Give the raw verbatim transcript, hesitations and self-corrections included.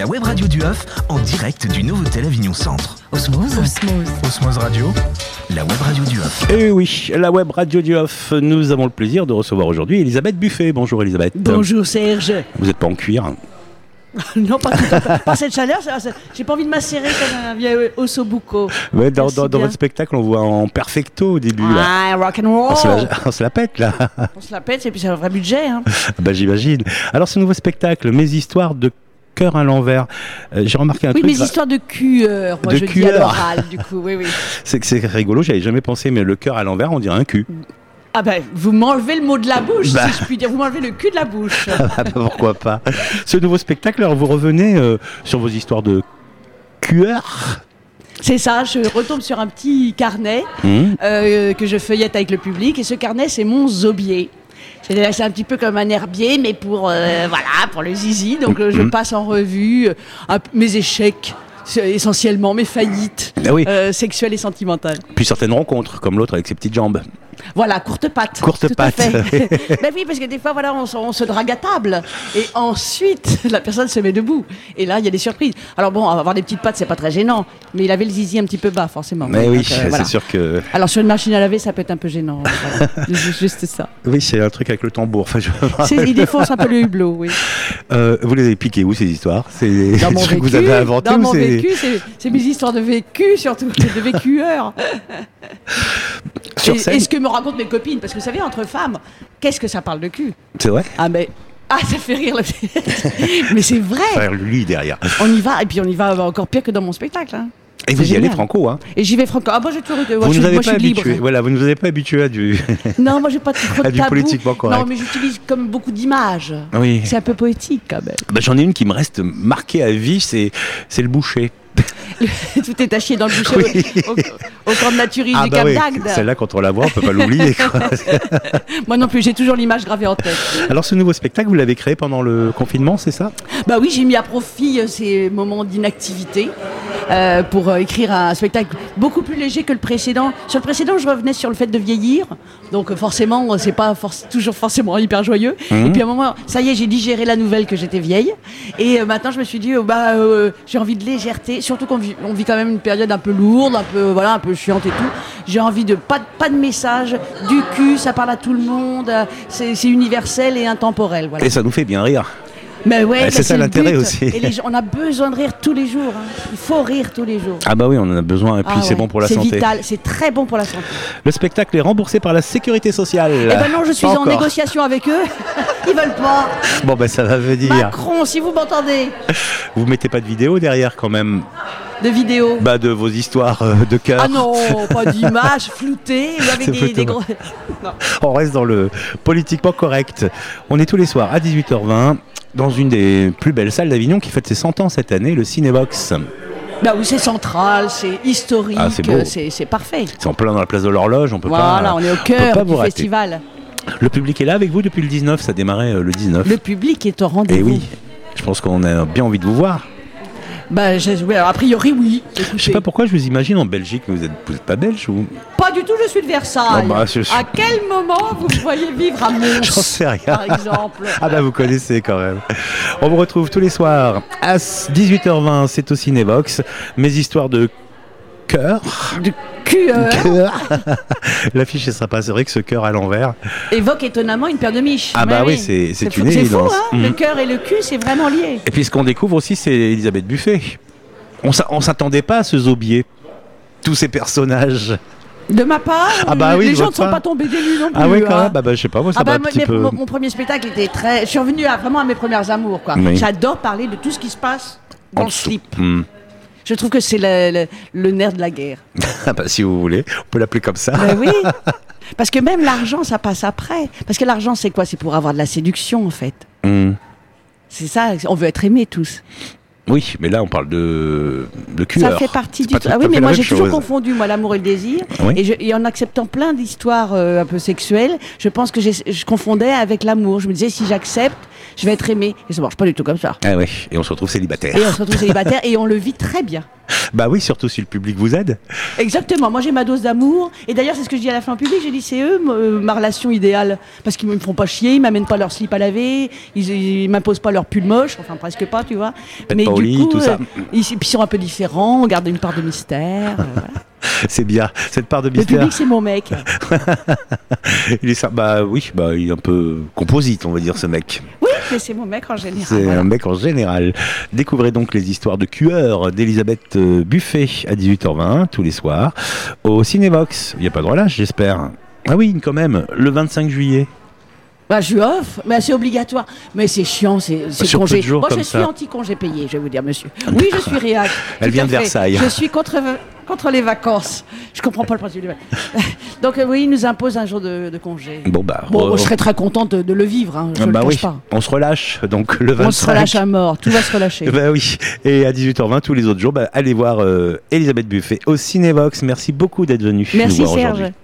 la web radio du Hof en direct du Novotel Avignon Centre. Osmose. Osmose. Osmose Radio, la web radio du Hof. Et oui, la web radio du Hof. Nous avons le plaisir de recevoir aujourd'hui Elisabeth Buffet. Bonjour Elisabeth. Bonjour Serge. Vous n'êtes pas en cuir? Non, pas tout à fait. Par cette chaleur, c'est- c'est- j'ai pas envie de macérer comme un vieux ossobuco. Ouais, dans, Merci dans, dans bien. votre spectacle, on voit en perfecto au début. Là. Ah, rock and roll. On, se la, on se la pète là. On se la pète, et puis c'est un vrai budget. Hein. Bah, j'imagine. Alors ce nouveau spectacle, Mes histoires de cœur à l'envers. Euh, j'ai remarqué un Oui, truc. mes histoires de cueur, moi De je dis à cueur. l'oral, du coup, oui, oui. C'est que c'est rigolo, j'avais jamais pensé, mais le cœur à l'envers, on dirait un cul. Ah ben, vous m'enlevez le mot de la bouche, Bah. si je puis dire, vous m'enlevez le cul de la bouche. Ah bah, pourquoi pas. Ce nouveau spectacle, alors vous revenez euh, sur vos histoires de cœur. C'est ça, je retombe sur un petit carnet Mmh. euh, que je feuillette avec le public, et ce carnet, c'est mon zobier. C'est c'est un petit peu comme un herbier, mais pour, euh, voilà, pour le zizi. Donc euh, je Mhm. passe en revue euh, un p- mes échecs, c'est essentiellement mes faillites Ah oui. euh, sexuelles et sentimentales. Puis certaines rencontres, comme l'autre avec ses petites jambes. Voilà, courte patte. Courte tout à patte. fait. Ben oui, parce que des fois, voilà, on, se- on se drague à table. Et ensuite, la personne se met debout. Et là, il y a des surprises. Alors bon, avoir des petites pattes, c'est pas très gênant. Mais il avait le zizi un petit peu bas, forcément. Mais oui, Donc, euh, voilà. c'est sûr que. Alors sur une machine à laver, ça peut être un peu gênant. Voilà. Ju- Juste ça. Oui, c'est un truc avec le tambour. Enfin, je... C'est- il défonce un peu le hublot, oui. Euh, vous les avez piquées où ces histoires? C'est des Dans mon trucs que vécu, vous avez inventés dans ou mon c'est... vécu, c'est c'est mes histoires de vécu, surtout de vécueurs. Sur Et, scène et ce que me racontent mes copines, parce que vous savez, entre femmes, qu'est-ce que ça parle de cul? C'est vrai? Ah mais ah, ça fait rire. le- Mais c'est vrai. Frère lui derrière. On y va, et puis on y va encore pire que dans mon spectacle. Hein. Et vous C'est y allez génial. franco, hein? Et j'y vais franco. Ah moi j'ai toujours été. Moi, Vous je, nous suis- avez moi, je pas suis libre. habitués. Voilà, vous ne nous avez pas habitués à du. Non, moi j'ai pas trop de À du tabou. politiquement correct. Non, mais j'utilise comme beaucoup d'images. Oui. C'est un peu poétique quand même. Bah, j'en ai une qui me reste marquée à vie, c'est c'est le boucher. Tout est taché dans le boucher Oui. au, au, au camp de naturisme Ah du bah Cap oui, d'Agde. celle-là quand on la voit, on peut pas l'oublier. quoi. Moi non plus, j'ai toujours l'image gravée en tête. Alors ce nouveau spectacle, vous l'avez créé pendant le confinement, c'est ça? Bah oui, j'ai mis à profit euh, ces moments d'inactivité euh, pour euh, écrire un spectacle beaucoup plus léger que le précédent. Sur le précédent, je revenais sur le fait de vieillir, donc euh, forcément, euh, c'est pas forc- toujours forcément hyper joyeux. Mhm. Et puis à un moment, ça y est, j'ai digéré la nouvelle que j'étais vieille. Et euh, maintenant, je me suis dit, euh, bah, euh, j'ai envie de légèreté, surtout qu'on vit, on vit quand même une période un peu lourde, un peu, voilà, un peu chiante et tout. J'ai envie de pas, de- pas de message, du cul, ça parle à tout le monde, euh, c'est c'est universel et intemporel. Voilà. Et ça nous fait bien rire. Mais ouais, Ouais, mais c'est ça le l'intérêt but. aussi. Et les gens, on a besoin de rire tous les jours. hein. Il faut rire tous les jours. Ah bah oui, on en a besoin et puis Ah c'est ouais, bon pour la c'est santé. vital, c'est très bon pour la santé. Le spectacle est remboursé par la sécurité sociale. Eh ben non, je suis Pas en encore. négociation avec eux. Ils veulent pas. Bon ben ça va venir. Macron, si vous m'entendez, Vous mettez pas de vidéo derrière quand même, de vidéos. bah de vos histoires euh, de cœur. Ah non, pas d'image floutée ou avec C'est des, plutôt des bon. gros. Non. On reste dans le politiquement correct. On est tous les soirs à dix-huit heures vingt dans une des plus belles salles d'Avignon qui fête ses cent ans cette année, le Cinébox. Bah oui, c'est central, c'est historique, Ah, c'est beau. euh, c'est c'est parfait. C'est en plein dans la place de l'Horloge, on peut Voilà, pas. on est au peut cœur pas du vous rater. festival. Le public est là avec vous depuis le dix-neuf, ça démarrait euh, le dix-neuf. Le public est au Et rendez-vous. oui, je pense qu'on a bien envie de vous voir. Bah, je- ouais, alors, a priori, oui. Je sais Écoutez. pas pourquoi je vous imagine en Belgique, mais vous êtes, vous êtes pas belge ou? Pas du tout, je suis de Versailles. Ah bah, je- À quel moment vous me voyez vivre à Mons, J'en sais rien. par exemple? Ah bah vous connaissez quand même. On vous retrouve tous les soirs à dix-huit heures vingt, c'est au Cinébox. Mes histoires de cœur. De cueur Cœur. L'affiche ne sera pas, c'est vrai que ce cœur à l'envers. évoque étonnamment une paire de miches. Ah bah Ouais, oui, c'est- c'est fou- une C'est fou, évidence. hein. Mhm. Le cœur et le cul, c'est vraiment lié. Et puis ce qu'on découvre aussi, c'est Elisabeth Buffet. On s'a- on s'attendait pas à ce zobier. Tous ces personnages. De ma part, Ah bah oui, les de gens ne votre sont part. pas tombés des nues non plus. Ah ouais, quand hein. même. Bah, bah je sais pas, moi ça Ah bah, m'a un petit mais- peu. mon, mon premier spectacle était très. Je suis revenue à, vraiment à mes premières amours, quoi. Oui. J'adore parler de tout ce qui se passe dans En le dessous. slip. Hmm. Je trouve que c'est le, le- le nerf de la guerre. Ah bah si vous voulez, on peut l'appeler comme ça. Ben oui. Parce que même l'argent, ça passe après. Parce que l'argent, c'est quoi? C'est pour avoir de la séduction, en fait. Hmm. C'est ça, on veut être aimé tous. Oui, mais là on parle de, de cueur. Ça fait partie C'est du pas truc. tout Ah à oui, fait mais la moi même j'ai toujours chose. confondu moi l'amour et le désir. Oui. Et, je- et en acceptant plein d'histoires euh, un peu sexuelles, je pense que j'ai- je confondais avec l'amour. Je me disais si j'accepte, je vais être aimé. Et ça marche pas du tout comme ça. Ah ouais, et on se retrouve célibataire. Et on se retrouve célibataire et on le vit très bien. Bah oui, surtout si le public vous aide. Exactement, moi j'ai ma dose d'amour. Et d'ailleurs, c'est ce que je dis à la fin en public. J'ai dit, c'est eux euh, ma relation idéale. Parce qu'ils me font pas chier, ils m'amènent pas leur slip à laver, ils, ils m'imposent pas leur pull moche, enfin presque pas, tu vois. Faites Mais pas au du lit, coup, tout ça. euh, ils, puis ils sont un peu différents, on garde une part de mystère. euh, voilà. C'est bien, cette part de Le mystère. public, c'est mon mec. Il est ça, bah oui, bah il est un peu composite, on va dire, ce mec. Oui, mais c'est mon mec en général. C'est voilà. un mec en général. Découvrez donc les histoires de cueur d'Elisabeth euh, Buffet à dix-huit heures vingt tous les soirs au Cinévox. Il n'y a pas de relâche, j'espère. Ah oui, quand même, le vingt-cinq juillet. Bah, je suis off, mais c'est obligatoire. Mais c'est chiant, c'est c'est Sur peu congé. de jours Moi, je comme suis ça. anti-congé payé, je vais vous dire, monsieur. Oui, je suis réac. Elle tout vient à de fait. Versailles. Je suis contre, contre les vacances. Je comprends pas le principe des vacances. Donc, euh, oui, il nous impose un jour de, de congé. Bon bah, Bon, euh, moi, je serais très contente de, de le vivre, hein, je bah le oui, cache pas. on se relâche donc le vingt-cinq. On se relâche à mort, tout va se relâcher. Bah oui, et à dix-huit heures vingt tous les autres jours, bah, allez voir euh, Elisabeth Buffet au Cinévox. Merci beaucoup d'être venu nous Merci voir aujourd'hui. Serge.